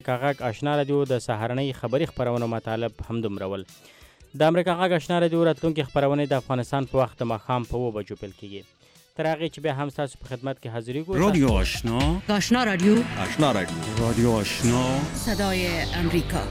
غږ آشنا رادیو د سهارنۍ خبری خبرونو مطالب هم دومرول. د امریکا غږ آشنا رادیو راتلونکي خبرونه د افغانستان په وخت ماښام په 2 بجو پیل کیږي. تر هغه چې به هم تاسو په خدمت کې حاضرې کوو. رادیو آشنا، آشنا رادیو، آشنا رادیو، رادیو آشنا، صدای امریکا.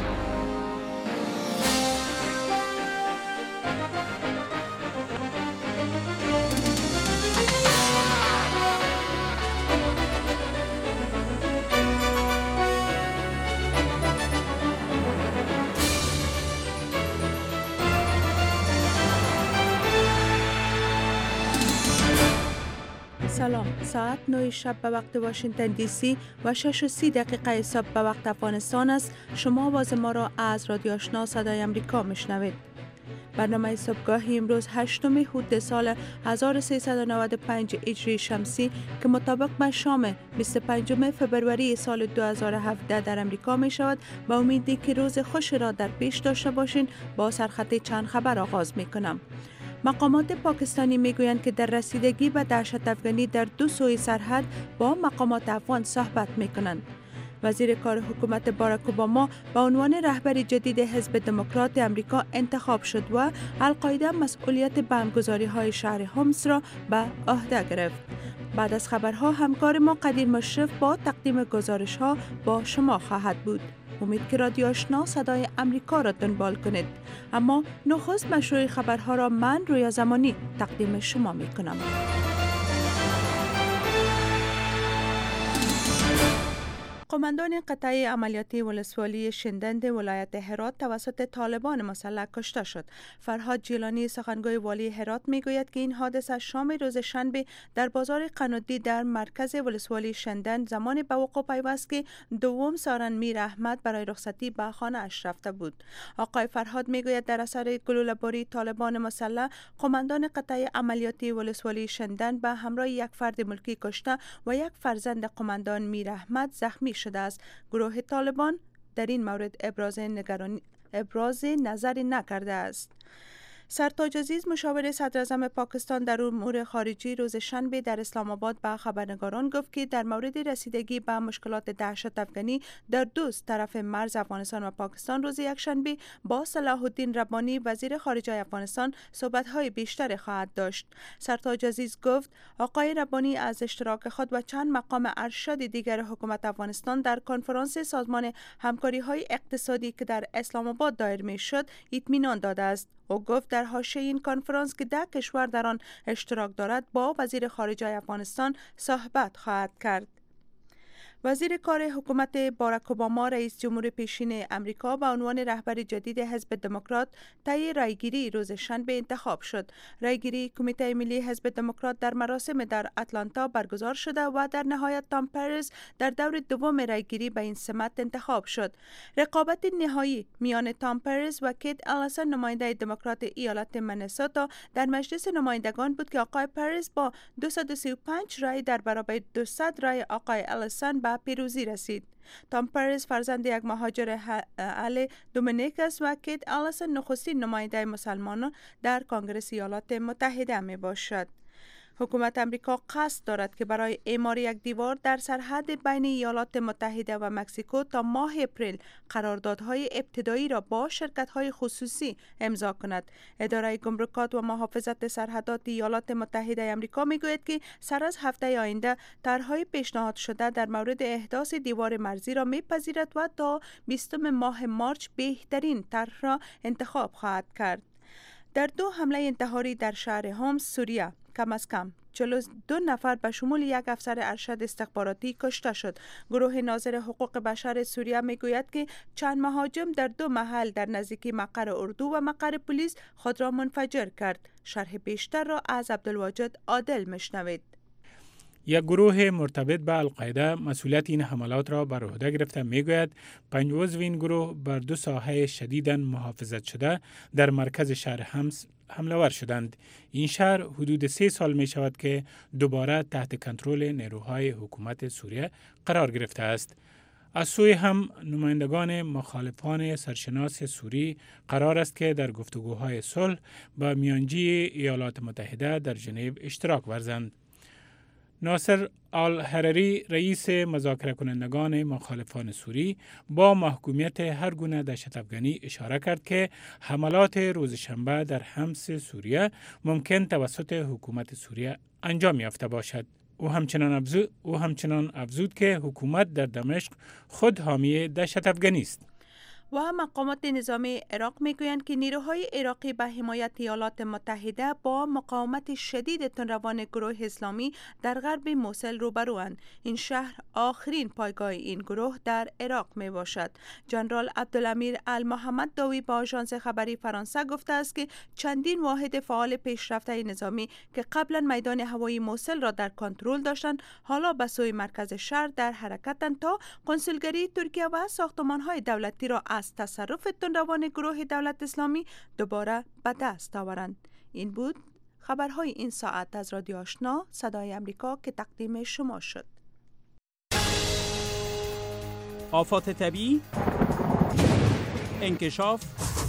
سلام. ساعت 9 شب به وقت واشنگتن دی سی و 6:30 دقیقه صبح به وقت افغانستان است. شما آواز ما را از رادیو آشنا صدای امریکا میشنوید. برنامه صبحگاهی امروز 8 هود سال 1395 هجری شمسی که مطابق با شام 25 فبروری سال 2017 در امریکا می شود. با امیدی که روز خوش را در پیش داشته باشین با سرخط چند خبر آغاز می کنم. مقامات پاکستانی میگویند که در رسیدگی به دهشت افغانی در دو سوی سرحد با مقامات افغان صحبت میکنند. وزیر کار حکومت باراک اوباما به عنوان رهبر جدید حزب دموکرات امریکا انتخاب شد و القاعده مسئولیت بمبگذاری‌های شهر هومس را به عهده گرفت. بعد از خبرها همکار ما قدیر مشرف با تقدیم گزارش‌ها با شما خواهد بود. امید که رادیو آشنا صدای امریکا را دنبال کنید. اما نخست مشروع خبرها را من رویا زمانی تقدیم شما می کنم. قماندان قطعه عملیاتی ولسوالی شندند ولایت هرات توسط طالبان مسلح کشته شد. فرهاد جیلانی سخنگوی والی هرات میگوید که این حادثه شام روز شنبه در بازار قنادی در مرکز ولسوالی شندند زمان به وقوع پیوست که دوم سارن میر احمد برای رخصتی به خانه اش رفته بود. آقای فرهاد میگوید در اثر گلوله‌باری طالبان مسلح قماندان قطعه عملیاتی ولسوالی شندند به همراه یک فرد ملکی کشته و یک فرزند قماندان میر احمد زخمی شده است. گروه طالبان در این مورد ابراز نظری نکرده است. سرتاج عزیز مشاور صدر اعظم پاکستان در امور خارجی روز شنبه در اسلام آباد به خبرنگاران گفت که در مورد رسیدگی به مشکلات دهشت افغانی در دو طرف مرز افغانستان و پاکستان روز یکشنبه با صلاح الدین ربانی وزیر خارجه افغانستان صحبت‌های بیشتر خواهد داشت. سرتاج عزیز گفت آقای ربانی از اشتراک خود و چند مقام ارشد دیگر حکومت افغانستان در کنفرانس سازمان همکاری‌های اقتصادی که در اسلام آباد دایر می‌شد اطمینان داده است. او گفت در حاشیه این کنفرانس که 10 کشور در آن اشتراک دارد با وزیر خارجه افغانستان صحبت خواهد کرد. وزیر کار حکومت باراک اوباما رئیس جمهور پیشین امریکا به عنوان رهبر جدید حزب دموکرات طی رایگیری روز شنبه انتخاب شد. رایگیری کمیته ملی حزب دموکرات در مراسم در آتلانتا برگزار شده و در نهایت تام پرز در دور دوم رایگیری به این سمت انتخاب شد. رقابت نهایی میان تام پرز و کیت الیسون نماینده دموکرات ایالت منیسوتا در مجلس نمایندگان بود که آقای پرز با 235 رای در برابر 200 رای آقای الیسون به پیروزی رسید. تام پرز فرزند یک مهاجر اهل دومینیک است و کیت الیسون نخستین نماینده مسلمانان در کنگره ایالات متحده می باشد. حکومت امریکا قصد دارد که برای اعمار یک دیوار در سرحد بین ایالات متحده و مکزیکو تا ماه اپریل قراردادهای ابتدایی را با شرکت‌های خصوصی امضا کند. اداره گمرکات و محافظت سرحدات ایالات متحده امریکا میگوید که سر از هفته آینده طرح‌های پیشنهاد شده در مورد احداث دیوار مرزی را میپذیرد و تا 20 ماه مارچ بهترین طرح را انتخاب خواهد کرد. در 2 حمله انتحاری در شهر هومس سوریه کم از کم 42 نفر به شمول یک افسر ارشد استخباراتی کشته شد. گروه ناظر حقوق بشر سوریه میگوید که چند مهاجم در 2 محل در نزدیکی مقر اردو و مقر پلیس خود را منفجر کرد. شرح بیشتر را از عبدالواجد عادل میشنوید. یک گروه مرتبط به القاعده مسئولیت این حملات را بر عهده گرفته میگوید 5 عضو این گروه بر 2 ساحه شدیداً محافظت شده در مرکز شهر همس حمله ور شدند. این شهر حدود 3 سال می شود که دوباره تحت کنترل نیروهای حکومت سوریه قرار گرفته است. از سوی هم نمایندگان مخالفان سرشناس سوری قرار است که در گفتگوهای صلح با میانجی ایالات متحده در ژنو اشتراک ورزند. ناصر الحرری رئیس مذاکره کنندگان مخالفان سوری با محکومیت هر گونه دهشت‌افغانی اشاره کرد که حملات روز شنبه در حمص سوریه ممکن توسط حکومت سوریه انجام یافته باشد. او همچنان افزود که حکومت در دمشق خود حامی دهشت‌افغانی است. و مقامات نظامی عراق میگویند که نیروهای عراقی به حمایت ایالات متحده با مقاومت شدید تندروان گروه اسلامی در غرب موصل روبروند. این شهر آخرین پایگاه این گروه در عراق می باشد. جنرال عبدالامیر المحمد داوی با آژانس خبری فرانسه گفته است که چندین واحد فعال پیشرفته نظامی که قبلا میدان هوایی موصل را در کنترل داشتند حالا به سوی مرکز شهر در حرکتند تا کنسولگری ترکیه و ساختمان‌های دولتی را از تصرف تندروان گروه دولت اسلامی دوباره به دست آورند. این بود خبرهای این ساعت از رادیو آشنا صدای امریکا که تقدیم شما شد. آفات طبیعی، انکشاف،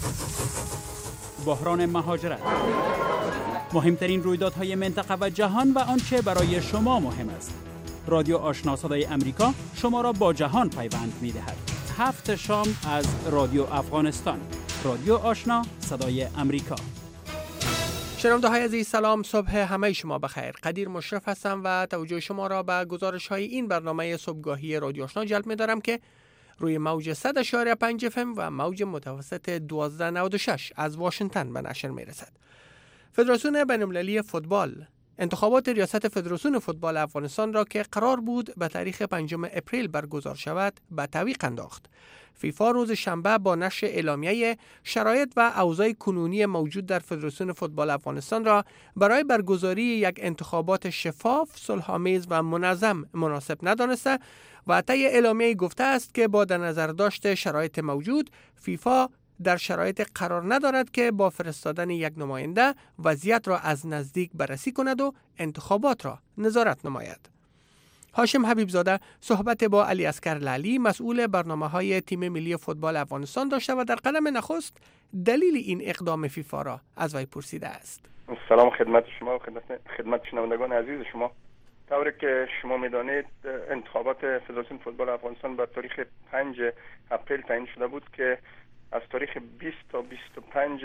بحران مهاجرت، مهمترین رویدادهای منطقه و جهان و آنچه برای شما مهم است. رادیو آشنا صدای امریکا شما را با جهان پیوند می‌دهد. 7 شام از رادیو افغانستان. رادیو آشنا صدای امریکا. شنونده‌های عزیز سلام، صبح همه شما بخیر. قدیر مشرف هستم و توجه شما را به گزارش‌های این برنامه صبحگاهی رادیو آشنا جلب می‌دارم که روی موج 100.5 FM و موج متوسط 1296 از واشنگتن به نشر می‌رسد. فدراسیون بین‌المللی فوتبال انتخابات ریاست فدراسیون فوتبال افغانستان را که قرار بود به تاریخ 5 اپریل برگزار شود به تعویق انداخت. فیفا روز شنبه با نشر اعلامیه شرایط و اوضاع کنونی موجود در فدراسیون فوتبال افغانستان را برای برگزاری یک انتخابات شفاف، صلح‌آمیز و منظم مناسب ندانسته و طی اعلامیه گفته است که با در نظر داشت شرایط موجود، فیفا در شرایط قرار ندارد که با فرستادن یک نماینده وضعیت را از نزدیک بررسی کند و انتخابات را نظارت نماید. هاشم حبیبزاده صحبت با علی اصغر لعلی مسئول برنامه‌های تیم ملی فوتبال افغانستان داشته و در قدم نخست دلیل این اقدام فیفا را از وی پرسیده است. سلام خدمت شما و خدمت شنوندگان عزیز شما. طوری که شما می‌دانید انتخابات فدراسیون فوتبال افغانستان به تاریخ 5 اپریل تعیین شده بود که از تاریخ 20 تا 25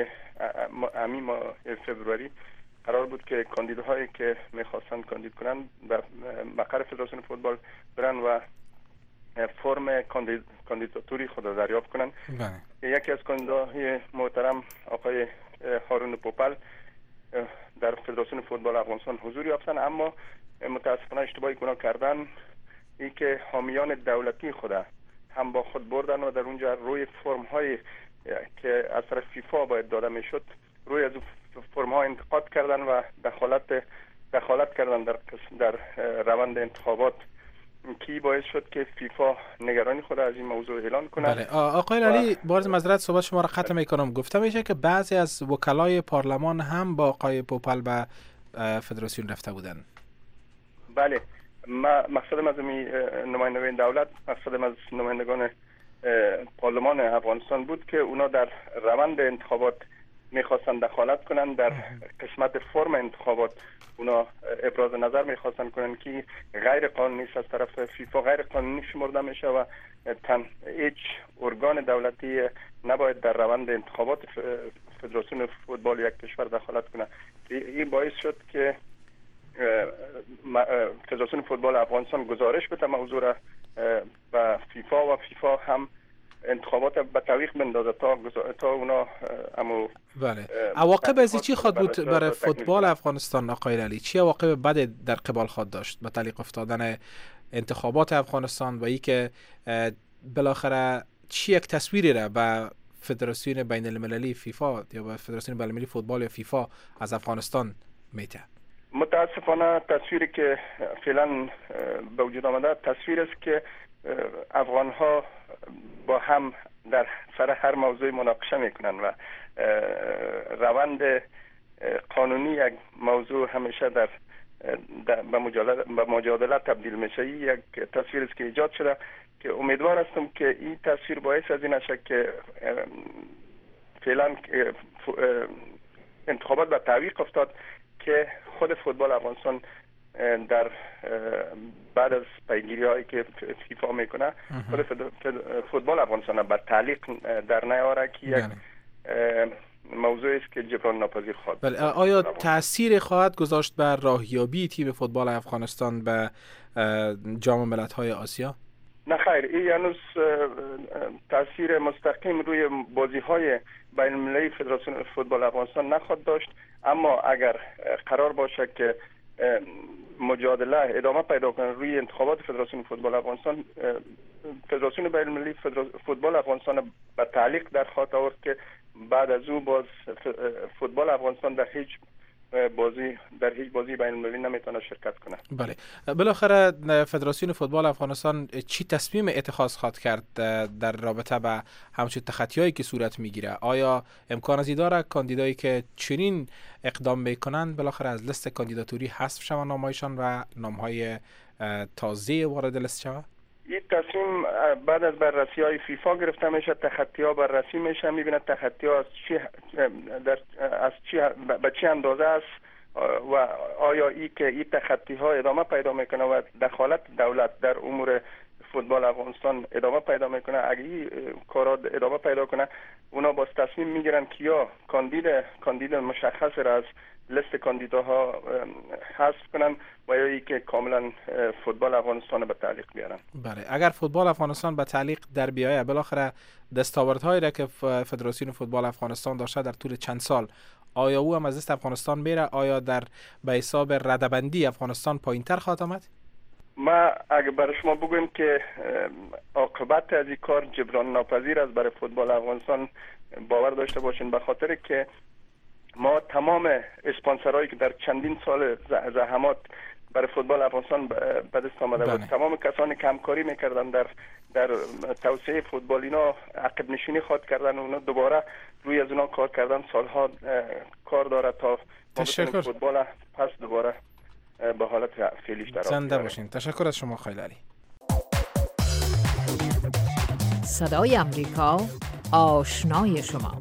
ماه فوریه قرار بود که کاندیداهایی که می‌خواستند کاندید کنند به مقر فدراسیون فوتبال برن و فرم کاندیداتوری خود را دریافت کنند. یکی از کاندیداهای محترم آقای هارون پوپل در فدراسیون فوتبال افغانستان حضور یافتند، اما متاسفانه اشتباهی گناه کردن این که حامیان دولتی خود هم با خود بردن و در اونجا روی فرم هایی که از طرف فیفا باید داده میشد روی از فرم ها انتقاد کردن و دخالت کردن در روند انتخابات کی باعث شد که فیفا نگرانی خود از این موضوع اعلان کنه. بله آقای علی، بارز معذرت صحبت شما را قطع میکنم. گفته میشه که بعضی از وکلای پارلمان هم با آقای پوپل به فدراسیون رفته بودن. بله، مقصدم از نمایندگان دولت، مقصدم از نمایندگان پارلمان افغانستان بود که اونا در روند انتخابات میخواستن دخالت کنن در قسمت فرم انتخابات. اونا ابراز نظر میخواستن کنن که غیر قانونی است، از طرف فیفا غیر قانونی شمرده میشه و هیچ ارگان دولتی نباید در روند انتخابات فدراسیون فوتبال یک کشور دخالت کنه. این باعث شد که فدراسیون فوتبال افغانستان گزارش بده موضوع را به فیفا و فیفا هم انتخابات به تعویق بندازه تا اونا بله. عواقب از چی خواهد بود برای فوتبال افغانستان آقای علی؟ چی عواقب بد در قبال خواهد داشت به تعلیق افتادن انتخابات افغانستان و ای که بالاخره چی یک تصویری را به فدراسیون بین المللی فیفا یا به فدراسیون بین المللی فوتبال یا فیفا از افغانستان میده؟ متاسفانه تصویری که فعلا به وجود آمده تصویر است که افغان ها با هم در سر هر موضوع مناقشه میکنن و روند قانونی یک موضوع همیشه به مجادله تبدیل میشه. یک تصویر است که ایجاد شده که امیدوار هستم که این تصویر باعث از این نشه که فعلا انتخابات به تعویق افتاد که خود فوتبال افغانستان در بعد از پیگیری هایی که فیفا میکنه خود فوتبال افغانستان به تعلیق در نیاره که یک موضوعی است که جبران ناپذیر خواهد. بله. آیا تأثیر خواهد گذاشت بر راهیابی تیم فوتبال افغانستان به جام ملت‌های آسیا؟ نه خیر، این هنوز تاثیر مستقیم روی بازی‌های بین‌المللی فدراسیون فوتبال افغانستان نخواهد داشت، اما اگر قرار باشه که مجادله ادامه پیدا کنه روی انتخابات فدراسیون فوتبال افغانستان، فدراسیون بین‌المللی فوتبال افغانستان به تعلیق در خواهد آورد که بعد از او باز فوتبال افغانستان در هیچ بازی بین‌المللی نمیتونه شرکت کنه. بله. بالاخره فدراسیون فوتبال افغانستان چی تصمیم اتخاذ خواهد کرد در رابطه با همچون تخطی‌هایی که صورت میگیره؟ آیا امکان ازی داره کاندیدایی که چنین اقدام میکنند بالاخره از لیست کاندیداتوری حذف شوند نامهایشان و نامهای تازه وارد لیست شود؟ این تصمیم بعد از بررسی های فیفا گرفته میشه، تخطی ها بررسی میشه، میبینه تخطی ها به چه اندازه است و آیا این تخطی ها ادامه پیدا میکنه و دخالت دولت در امور فوتبال افغانستان ادامه پیدا میکنه. اگه این کارا ادامه پیدا کنه، اونا باز تصمیم میگیرن که یا کاندید مشخص را از لیست کاندیداها حذف کنن و یا ای که کاملا فوتبال افغانستان به تعلیق بیارن. بله. اگر فوتبال افغانستان به تعلیق در بیایه، بالاخره دستاوردهایی را که فدراسیون فوتبال افغانستان داشته در طول چند سال، آیا او هم از لیست افغانستان میره؟ آیا در به حساب رده‌بندی افغانستان پایین‌تر خواهد آمد؟ ما اگه برای شما بگویم که عاقبت از این کار جبران ناپذیر است برای فوتبال افغانستان، باور داشته باشین، به خاطر که ما تمام اسپانسرهایی که در چندین سال زحمات برای فوتبال افغانستان به دست آمده بود، تمام کسانی که همکاری میکردن در توسعه فوتبال، اینا عقب نشینی خواهد کردن، اونا دوباره روی از اونا کار کردن، سالها کار داره تا فوتبال پس دوباره به حالت فعلیش در زنده باشین. تشکر از شما خیلی علی. صدای امریکا، آشنای شما.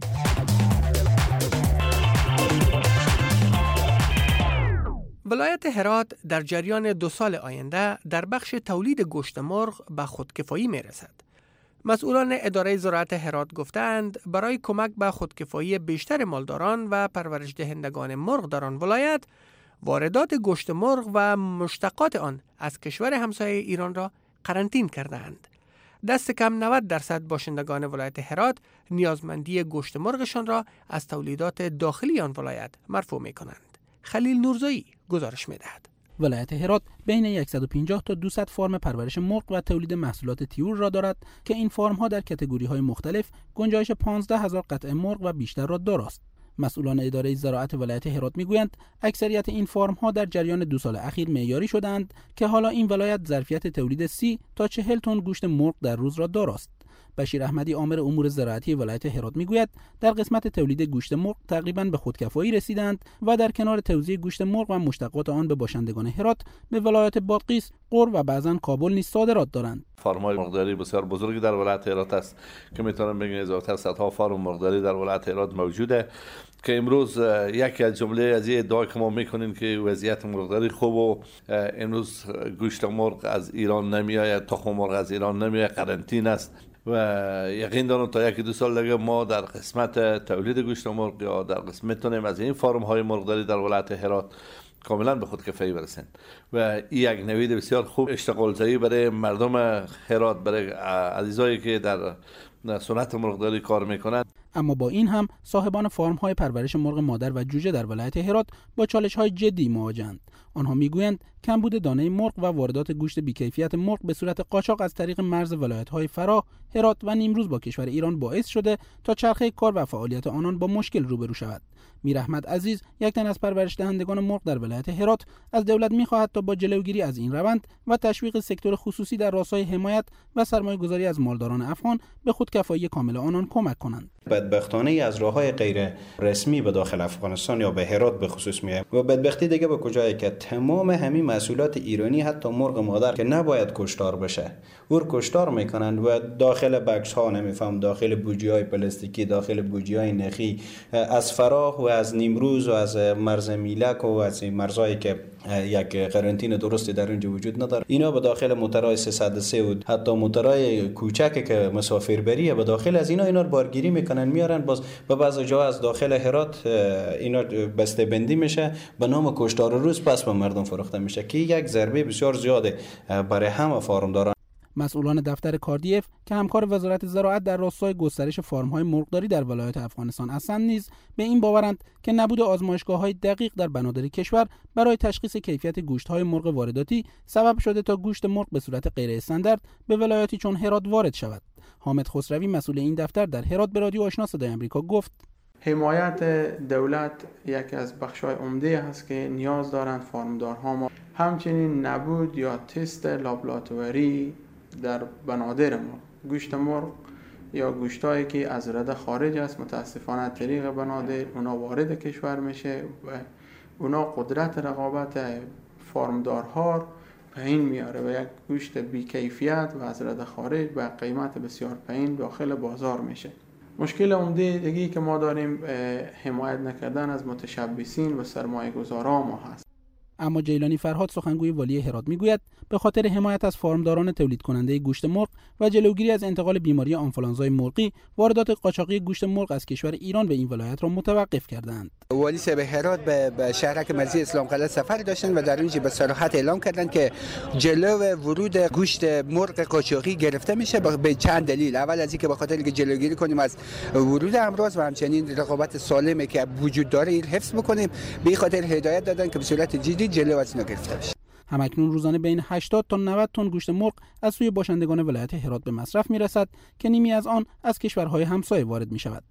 ولایت هرات در جریان 2 سال آینده در بخش تولید گوشت مرغ به خودکفایی می رسد. مسئولان اداره زراعت هرات گفتند برای کمک به خودکفایی بیشتر مالداران و پرورش دهندگان مرغ در آن ولایت، واردات گوشت مرغ و مشتقات آن از کشور همسایه ایران را قرنطین کردند. دست کم 90% باشندگان ولایت هرات نیازمندی گوشت مرغشان را از تولیدات داخلی آن ولایت مرفوع می کنند. خلیل نورزایی گزارش می دهد. ولایت هرات بین 150 تا 200 فرم پرورش مرغ و تولید محصولات طیور را دارد که این فرم ها در کاتگوری های مختلف گنجایش 15,000 قطعه مرغ و بیشتر را دارند. مسئولان اداره زراعت ولایت هرات میگویند اکثریت این فرم ها در جریان 2 سال اخیر معیاری شدند که حالا این ولایت ظرفیت تولید 30 تا 40 تن گوشت مرغ در روز را دارد. بشیر احمدی آمر امور زراعتی ولایت هرات میگوید در قسمت تولید گوشت مرغ تقریباً به خودکفایی رسیدند و در کنار توزیع گوشت مرغ و مشتقات آن به باشندگان هرات، به ولایت بادغیس، غور و بعضاً کابل نیز صادرات دارند. فارم‌های مرغداری بسیار بزرگی در ولایت هرات است که میتونم بگم اضافه صدها فارم مرغداری در ولایت هرات موجوده که امروز یکی از جمله از این ادعا که ما میکنیم که وضعیت مرغداری خوب و امروز گوشت مرغ از ایران نمیآید، تخم مرغ از ایران نمیآید، قرنطین است و یقین دارم تا 1-2 سال دیگه ما در قسمت تولید گوشت مرغ یا در قسمت میتونیم از این فارم های مرغداری در ولایت هرات کاملا به خودکفایی برسیم و این یک نوید بسیار خوب اشتغال زایی برای مردم هرات، برای عزیزایی که در صنعت مرغداری کار میکنند. اما با این هم صاحبان فارم های پرورش مرغ مادر و جوجه در ولایت هرات با چالش های جدی مواجهند. آنها میگویند کمبود دانه مرغ و واردات گوشت بیکیفیت مرغ به صورت قاچاق از طریق مرز ولایت های فراه، هرات و نیمروز با کشور ایران باعث شده تا چرخه کار و فعالیت آنان با مشکل روبرو شود. میر احمد عزیز، یک تن از پرورش دهندگان مرغ در ولایت هرات، از دولت می‌خواهد تا با جلوگیری از این روند و تشویق سکتور خصوصی در راستای حمایت و سرمایه‌گذاری از مالداران افغان به خودکفایی کامل آنان کمک کنند. بدبختانه از راه‌های غیر رسمی به داخل افغانستان یا به هرات به خصوص میاد و بدبختی دیگه به کجایی که تمام همین محصولات ایرانی حتی مرغ مادر که نباید کشتار بشه اور کشتار میکنند و داخل بکس ها نمیفهم داخل بوجی های پلاستیکی داخل بوجی های نخی از فراخ و از نیمروز و از مرز میلک و از مرزایی که یک قرنطینه درستی در اونجا وجود نداره اینا به داخل موترهای 303 و حتی موترهای کوچکی که مسافربریه به داخل از اینا رو بارگیری میکنن میارن باز به بعضی جا از داخل هرات اینا بسته بندی میشه به نام کشتار روز پس به مردم فروخته میشه که یک ضربه بسیار زیاده برای همه فارمداران. مسئولان دفتر کاردیف که همکار وزارت زراعت در راستای گسترش فارم‌های مرغداری در ولایات افغانستان هستند نیز به این باورند که نبود آزمایشگاه‌های دقیق در بنادر کشور برای تشخیص کیفیت گوشت‌های مرغ وارداتی سبب شده تا گوشت مرغ به صورت غیر استاندارد به ولایاتی چون هرات وارد شود. حامد خسروی مسئول این دفتر در هرات به رادیو آشنا صدای آمریکا گفت: حمایت دولت یکی از بخش‌های عمده است که نیاز دارند فارمدارها ما. همچنین نبود یا تست لابراتواری در بنادر مرغ. گوشت مرغ یا گوشتایی که از رده خارج است متاسفانه طریق بنادر اونا وارد کشور میشه و اونا قدرت رقابت فارمدارها پایین میاره و یک گوشت بی‌کیفیت و از رده خارج با قیمت بسیار پایین داخل بازار میشه. مشکل عمده دیگه‌ای که ما داریم حمایت نکردن از متشبثین و سرمایه‌گذاران ما هست. اما جیلانی فرهاد سخنگوی والی هرات میگوید به خاطر حمایت از فارمداران تولید کننده گوشت مرغ و جلوگیری از انتقال بیماری آنفولانزای مرغی واردات قاچاقی گوشت مرغ از کشور ایران به این ولایت را متوقف کردند. والی صاحب هرات به شهرک مرزی اسلام قلعه سفر داشتن و در اونجا به صراحت اعلام کردند که جلو ورود گوشت مرغ قاچاقی گرفته میشه به چند دلیل. اول از اینکه به خاطر اینکه جلوگیری کنیم از ورود امراض و همچنین رقابت سالمی که وجود داره حفظ بکنیم، به خاطر هدایت دادن که به صورت جدی جلو از اینا گرفته بشه. همکنون روزانه بین 80 تا 90 تن گوشت مرغ از سوی باشندگان ولایت هرات به مصرف میرسد که نیمی از آن از کشورهای همسایه وارد می شود.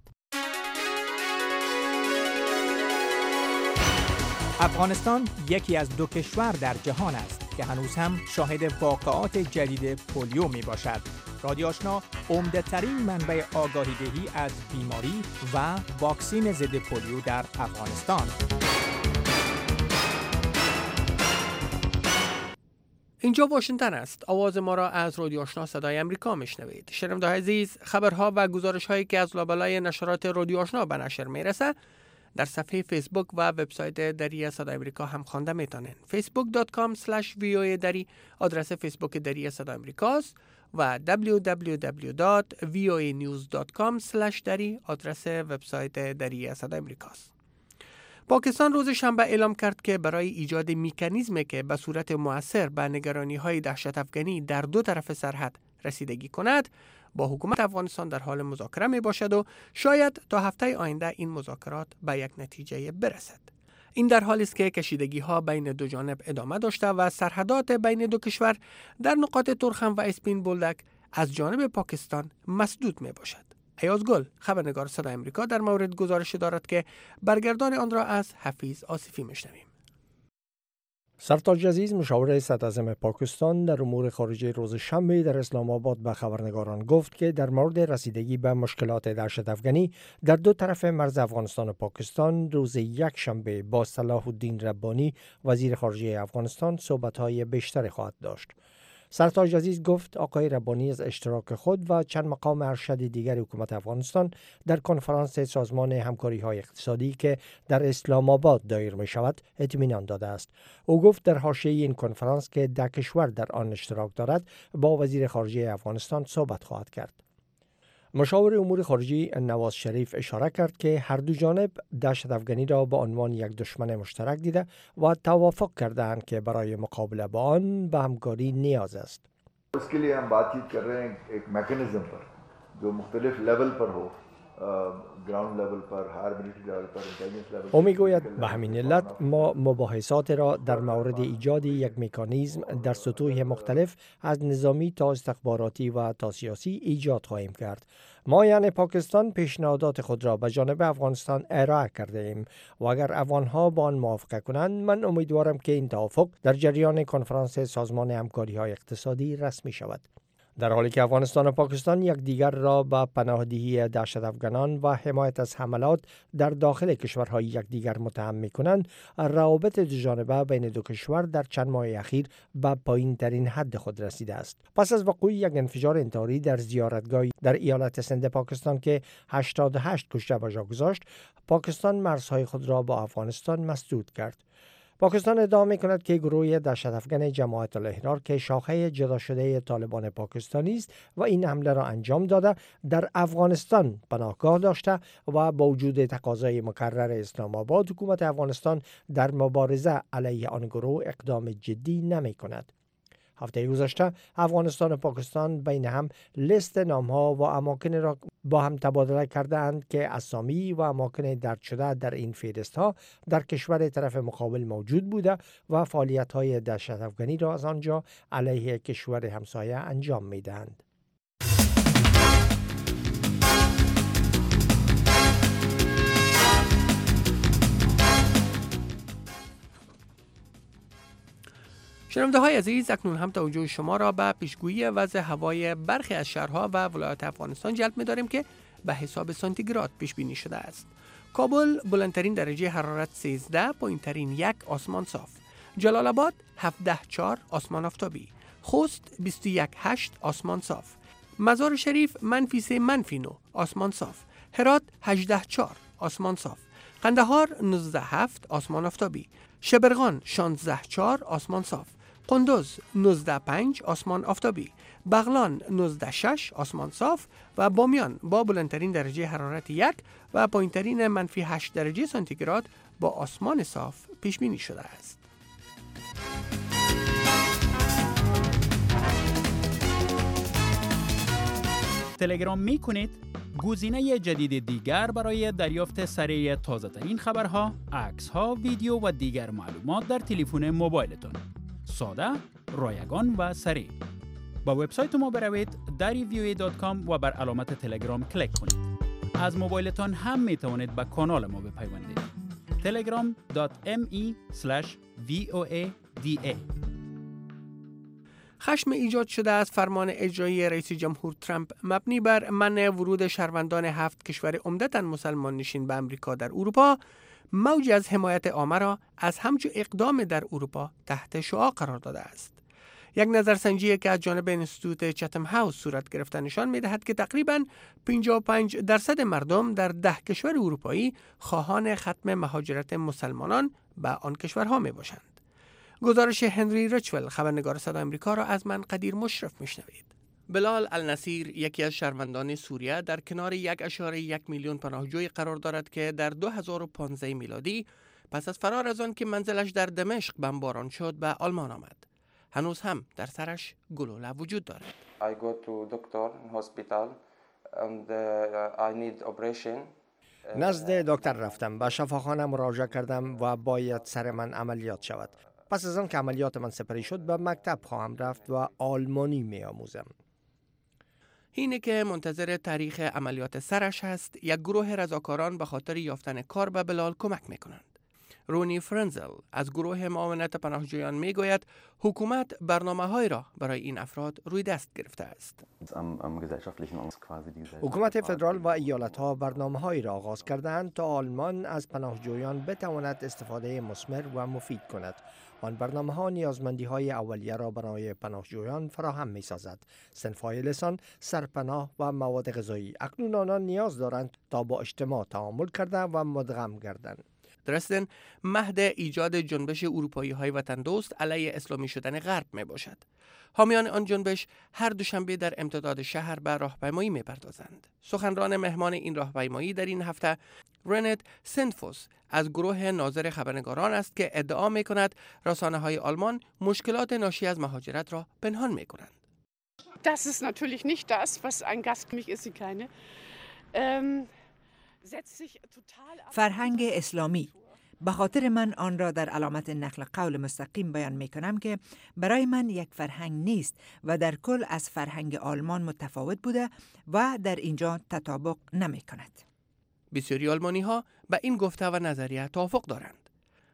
افغانستان یکی از دو کشور در جهان است که هنوز هم شاهد واقعات جدید پولیو می باشد. رادیو آشنا عمده ترین منبع آگاهی دهی از بیماری و واکسین ضد پولیو در افغانستان. اینجا واشنگتن است. آواز ما را از رادیو آشنا صدای آمریکا میشنوید. شنونده‌های عزیز، خبرها و گزارش‌هایی که از لابلای نشرات رادیو آشنا به نشر میرسه در صفحه فیسبوک و وبسایت دری صدای آمریکا هم خوانده میتونین. facebook.com/voa دری آدرس فیسبوک دری صدای آمریکاست و www.voanews.com/دری آدرس وبسایت دری صدای آمریکاست. پاکستان روز شنبه اعلام کرد که برای ایجاد مکانیزمی که به صورت مؤثر به نگرانی‌های دهشت افغانی در دو طرف سرحد رسیدگی کند، با حکومت افغانستان در حال مذاکره می باشد و شاید تا هفته آینده این مذاکرات به یک نتیجه برسد. این در حالی است که کشیدگی‌ها بین دو جانب ادامه داشته و سرحدات بین دو کشور در نقاط ترخم و اسپین بولدک از جانب پاکستان مسدود می باشد. ایاز گل، خبرنگار صدای آمریکا، در مورد گزارش دارد که برگردان آن را از حفیظ آصفی میشنویم. سرتاج عزیز، مشاور صدراعظم پاکستان در امور خارجه، روز شنبه در اسلام آباد به خبرنگاران گفت که در مورد رسیدگی به مشکلات دهشت افغانی در دو طرف مرز افغانستان و پاکستان روز یک شنبه با صلاح الدین ربانی وزیر خارجه افغانستان صحبت‌های بیشتری خواهد داشت. سرتاج عزیز گفت آقای ربانی از اشتراک خود و چند مقام ارشد دیگر حکومت افغانستان در کنفرانس سازمان همکاری‌های اقتصادی که در اسلام آباد دایر می شود اطمینان داده است. او گفت در حاشیه این کنفرانس که 10 کشور در آن اشتراک دارد با وزیر خارجه افغانستان صحبت خواهد کرد. مشاور امور خارجه نواز شریف اشاره کرد که هر دو جانب دهشت افغانی را به عنوان یک دشمن مشترک دیده و توافق کردند که برای مقابله با آن به همکاری نیاز است. उसके लिए हम बातचीत कर रहे हैं एक मैकेनिज्म पर जो मुख्तलिफ लेवल पर हो, ग्राउंड लेवल पर, हायर मिलिट्री लेवल पर, इंटेलिजेंस लेवल. او میگوید به همین علت ما مباحثات را در مورد ایجاد یک مکانیزم در سطوح مختلف از نظامی تا استخباراتی و تا سیاسی ایجاد خواهیم کرد. ما یعنی پاکستان پیشنهادات خود را به جانب افغانستان ارائه کرده ایم و اگر افغانها با آن موافقه کنند من امیدوارم که این توافق در جریان کنفرانس سازمان همکاری‌های اقتصادی رسمی شود. در حالی که افغانستان و پاکستان یکدیگر را به پناهندهی دهشت‌افکنان و حمایت از حملات در داخل کشورهای یکدیگر متهم می‌کنند، روابط دوجانبه بین دو کشور در چند ماه اخیر به پایین‌ترین حد خود رسیده است. پس از وقوع یک انفجار انتحاری در زیارتگاهی در ایالت سند پاکستان که 88 کشته به جا گذاشت، پاکستان مرزهای خود را با افغانستان مسدود کرد. پاکستان ادعا می‌کند که گروه دهشت‌افکن جماعت الاحرار که شاخه جدا شده طالبان پاکستانی است و این حمله را انجام داده، در افغانستان پناهگاه داشته و با وجود تقاضای مکرر اسلام آباد، حکومت افغانستان در مبارزه علیه آن گروه اقدام جدی نمی‌کند. هفته گذشته افغانستان و پاکستان بین هم لیست نام‌ها و اماکن را با هم تبادله کردند که اسامی و اماکن درج شده در این فهرست‌ها در کشور طرف مقابل موجود بوده و فعالیت‌های دهشت‌افکنی را از آنجا علیه کشور همسایه انجام می‌دهند. شنونده های عزیز، اکنون هم توجه شما را به پیشگویی وضع هوای برخی از شهرها و ولایات افغانستان جلب می‌داریم که به حساب سانتیگراد پیش بینی شده است. کابل بلندترین درجه حرارت 13، پایین‌ترین 1 آسمان صاف. جلال آباد 17.4 آسمان آفتابی. خوست 21.8 آسمان صاف. مزار شریف -3 -9 آسمان صاف. هرات 18.4 آسمان صاف. قندهار 19.7 آسمان آفتابی. شبرغان 16.4 آسمان صاف. قندوز 19.5 آسمان آفتابی. بغلان 19.6 آسمان صاف و بامیان با بلندترین درجه حرارت 1 و پایین‌ترین -8 درجه سانتیگراد با آسمان صاف پیش بینی شده است. تلگرام می کنید؟ گزینه جدید دیگر برای دریافت سریع تازه‌ترین خبرها، عکس‌ها، ویدیو و دیگر معلومات در تلفن موبایلتان. ساده، رایگان و سریع. با وبسایت ما بروید darivoa.com و بر علامت تلگرام کلیک کنید. از موبایلتان هم می توانید به کانال ما بپیوندید. telegram.me/voada. خشم ایجاد شده از فرمان اجرایی رئیس جمهور ترامپ مبنی بر منع ورود شهروندان 7 کشور عمدتاً مسلمان نشین به امریکا در اروپا، موجی از حمایت عامه را از همچو اقدام در اروپا تحت شعاع قرار داده است. یک نظرسنجی که از جانب انستیتوت چتم هاوس صورت گرفته نشان می‌دهد که تقریباً 55% مردم در 10 کشور اروپایی خواهان ختم مهاجرت مسلمانان به آن کشورها میباشند. گزارش هنری ریچول، خبرنگار صدای آمریکا را از من قدیر مشرف میشنوید. بلال النصیر، یکی از شهروندان سوریه، در کنار 1.1 میلیون پناهجوی قرار دارد که در 2015 میلادی پس از فرار از آن که منزلش در دمشق بمباران شد به آلمان آمد. هنوز هم در سرش گلوله وجود دارد. I go to doctor in hospital and I need operation. نزد دکتر رفتم، به شفاخانه مراجعه کردم و باید سر من عملیات شود. پس از آن که عملیات من سپری شد به مکتب خواهم رفت و آلمانی می آموزم. اینه که منتظر تاریخ عملیات سرش هست، یک گروه رضاکاران به خاطر یافتن کار به بلال کمک میکنند. رونی فرنزل از گروه معاونت پناهجویان میگوید حکومت برنامه‌هایی را برای این افراد روی دست گرفته است. حکومت فدرال و ایالت‌ها برنامه‌هایی را آغاز کرده‌اند تا آلمان از پناهجویان بتواند استفاده مثمر و مفید کند. آن برنامه‌ها نیازمندی‌های اولیه را برای پناهجویان فراهم می‌سازد. صنف‌های لسان، سرپناه و مواد غذایی. اکنون آنان نیاز دارند تا با اجتماع تعامل کرده و مدغم گردند. درستن مهد ایجاد جنبش اروپایی‌های وطن دوست علیه اسلامی شدن غرب می باشد. حامیان آن جنبش هر دوشنبه در امتداد شهر به راهپیمایی می پردازند. سخنران مهمان این راهپیمایی در این هفته رنت سنتفوس از گروه ناظر خبرنگاران است که ادعا می کند رسانه‌های آلمان مشکلات ناشی از مهاجرت را پنهان می کنند. Das ist natürlich nicht das, was ein Gast für mich ist, sie keine. فرهنگ اسلامی، به خاطر من آن را در علامت نقل قول مستقیم بیان می کنم که برای من یک فرهنگ نیست و در کل از فرهنگ آلمان متفاوت بوده و در اینجا تطابق نمی کند. بسیاری آلمانی ها به این گفته و نظریه توافق دارند.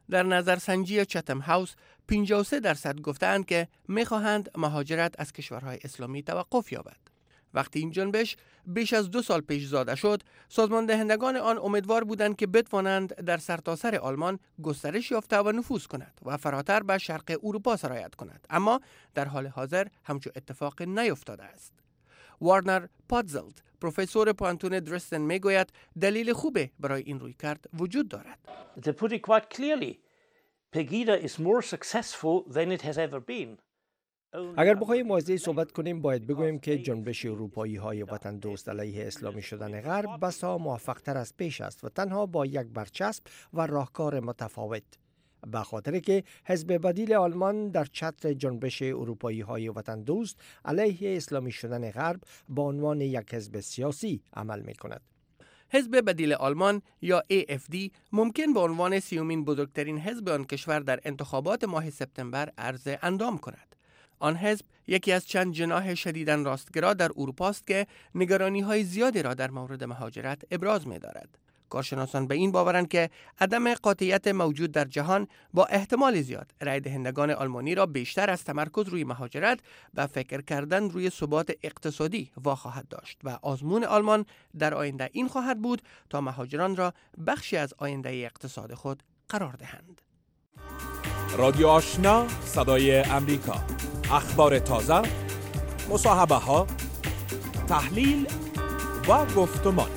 در نظرسنجی چتم هاوس 53% گفتند که می‌خواهند مهاجرت از کشورهای اسلامی توقف یابد. وقتی این جنبش بیش از 2 سال پیش زاده شد، سازمان دهندگان آن امیدوار بودند که بتوانند در سرتاسر آلمان گسترش یافته و نفوذ کند و فراتر به شرق اروپا سرایت کند، اما در حال حاضر همچون اتفاق نیفتاده است. وارنر پاتزلد، پروفسور پانتون درستن، میگوید دلیل خوبه برای این رویکرد وجود دارد. To put it quite clearly, Pegida is more successful than it has ever been. اگر بخوایم واضح صحبت کنیم باید بگوییم که جنبش اروپایی های وطن دوست علیه اسلامی شدن غرب بسا موفق تر از پیش است و تنها با یک برچسب و راهکار متفاوت، به خاطر که حزب بدیل آلمان در چتر جنبش اروپایی های وطن دوست علیه اسلامی شدن غرب با عنوان یک حزب سیاسی عمل می کند. حزب بدیل آلمان یا AFD ممکن به عنوان 30مین بزرگترین حزب آن کشور در انتخابات ماه سپتامبر عرض اندام کند. آن حزب یکی از چند جناح شدیداً راستگرا در اروپا است که نگرانی‌های زیادی را در مورد مهاجرت ابراز می‌دارد. کارشناسان به این باورند که عدم قاطعیت موجود در جهان با احتمال زیاد رای دهندگان آلمانی را بیشتر از تمرکز روی مهاجرت به فکر کردن روی ثبات اقتصادی واخواهد داشت و آزمون آلمان در آینده این خواهد بود تا مهاجران را بخشی از آینده اقتصاد خود قرار دهند. رادیو آشنا، صدای امریکا، اخبار تازه، مصاحبه ها، تحلیل و گفتمان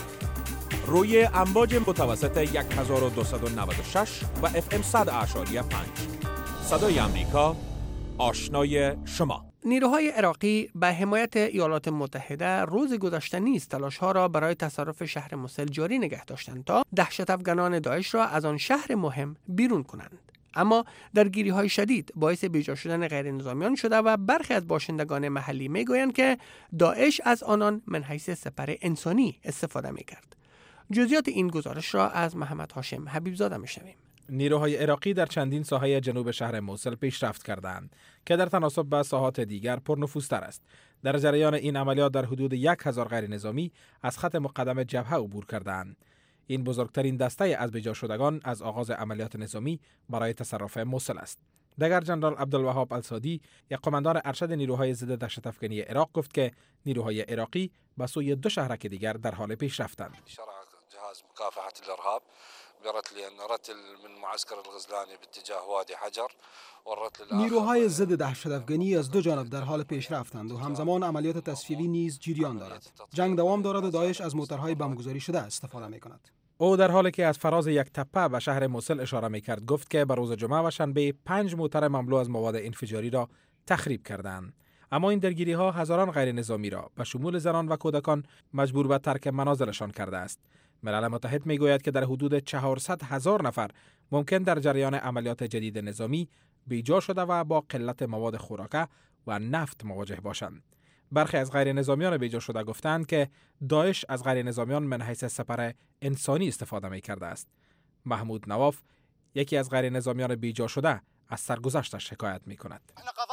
روی امواج متوسط 1296 و FM 100.5. صدای امریکا، آشنای شما. نیروهای عراقی به حمایت ایالات متحده روز گذشته نیز تلاش‌ها را برای تصرف شهر موسل جاری نگه داشتند تا دهشت افغانان داعش را از آن شهر مهم بیرون کنند. اما درگیری‌های شدید باعث بیجا شدن غیر نظامیان شده و برخی از باشندگان محلی می‌گویند که داعش از آنان من حیث سپر انسانی استفاده می‌کرد. جزئیات این گزارش را از محمد هاشم حبیبزاده می‌شنویم. نیروهای عراقی در چندین ساحه جنوب شهر موسل پیشرفت کردند که در تناسب با ساحات دیگر پرنفوذتر است. در جریان این عملیات در حدود 1000 غیر نظامی از خط مقدم جبهه عبور کردند. این بزرگترین دسته از بیجا شدگان از آغاز عملیات نظامی برای تصرف موسل است. دگر جنرال عبدالوهاب السادی، یک قماندان ارشد نیروهای ضد دهشت افغانی عراق، گفت که نیروهای عراقی به سوی 2 شهرک دیگر در حال پیشرفتند. جهاز مكافحة الإرهاب برتل رتل من معسكر الغزلاني باتجاه وادي حجر والرتل نیروهای ضد دهشت افغانی از 2 جانب در حال پیشرفتند و همزمان عملیات تصفیه‌ای نیز جریان دارد. جنگ دوام دارد و داعش از موتورهای بمبگذاری شده استفاده می‌کند. او در حالی که از فراز یک تپه به شهر موسل اشاره می‌کرد گفت که به روز جمعه و شنبه 5 موتر مملو از مواد انفجاری را تخریب کردند. اما این درگیری‌ها هزاران غیر نظامی را به شمول زنان و کودکان مجبور به ترک منازلشان کرده است. ملل متحد میگوید که در حدود 400,000 نفر ممکن در جریان عملیات جدید نظامی بیجا شده و با قلت مواد خوراکه و نفت مواجه باشند. برخی از غیر نظامیان بیجا شده گفتند که داعش از غیر نظامیان من حیث سپر انسانی استفاده می کرده است. محمود نواف، یکی از غیر نظامیان بیجا شده، از سرگذشتش حکایت می کند.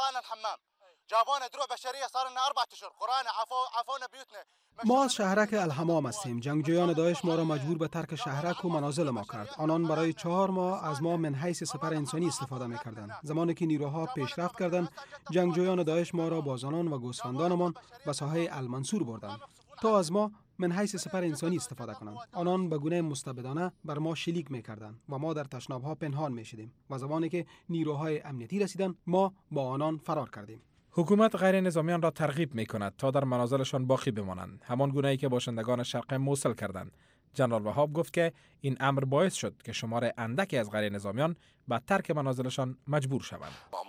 جابونا دروع بشريه صار لنا 4 اشهر قرانا عفونا بيوتنا. ما از شهرک الحمام هستیم. جنگجویان داعش ما را مجبور به ترک شهرک و منازل ما کرد. آنان برای 4 ماه از ما من حیث سپر انسانی استفاده می‌کردند. زمانی که نیروها پیشرفت کردند، جنگجویان داعش ما را با زنان و گوسفندانمان به ساحه المنصور بردند تا از ما من حیث سپر انسانی استفاده کنند. آنان به گونه مستبدانه بر ما شلیک می‌کردند و ما در تشناب‌ها پنهان می‌شدیم و زمانی که نیروهای امنیتی رسیدند ما با آنان فرار کردیم. حکومت غیر نظامیان را ترغیب می کند تا در منازلشان باقی بمانند، همان گونه‌ای که باشندگان شرق موسل کردند. جنرال وهاب گفت که این امر باعث شد که شمار اندکی از غیر نظامیان به ترک منازلشان مجبور شوند.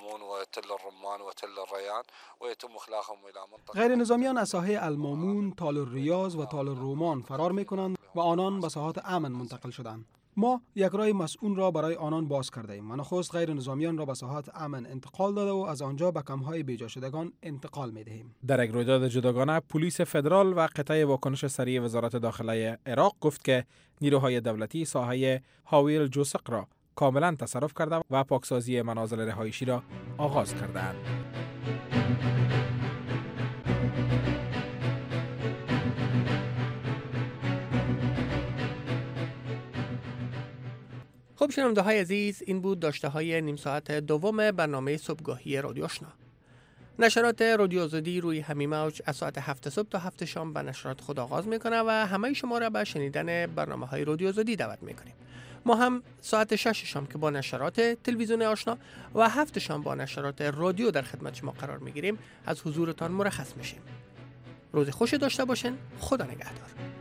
غیر نظامیان از ساحه المامون، تال الریاض و تال الرومان فرار می کنند و آنان به ساحات امن منتقل شدند. ما یک راه مسئول را برای آنان باز کرده ایم و نخست غیر نظامیان را به ساحات امن انتقال داده و از آنجا به کمپ‌های بیجا شدگان انتقال می دهیم. در یک رویداد جداگانه، پلیس فدرال و قطعه واکنش سریع وزارت داخله عراق گفت که نیروهای دولتی ساحه حاویل جوسق را کاملا تصرف کرده و پاکسازی منازل رهایشی را آغاز کردند. خب شنونده های عزیز، این بود داشته های نیم ساعت دوم برنامه صبحگاهی رادیو آشنا. نشرات رادیو آزادی روی همین موج از ساعت 7 صبح تا 7 شام به نشرات خود آغاز میکنه و همه شما را به شنیدن برنامه های رادیو آزادی دعوت میکنیم. ما هم ساعت 6 شام که با نشرات تلویزیون آشنا و 7 شام با نشرات رادیو در خدمت شما قرار میگیریم از حضورتان مرخص میشیم. روز خوش داشته باشین. خدا نگهدار.